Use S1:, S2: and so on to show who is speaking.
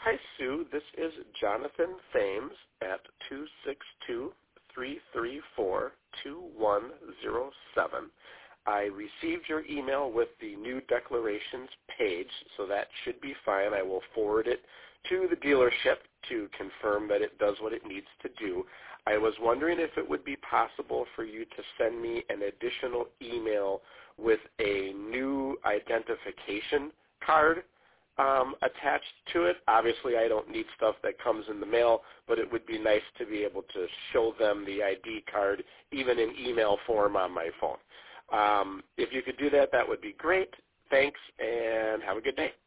S1: Hi, Sue. This is Jonathan Thames at 262-334-2107. I received your email with the new declarations page, so that should be fine. I will forward it to the dealership to confirm that it does what it needs to do. I was wondering if it would be possible for you to send me an additional email with a new identification card attached to it. Obviously, I don't need stuff that comes in the mail, but it would be nice to be able to show them the ID card, even in email form on my phone. If you could do that, that would be great. Thanks, and have a good day.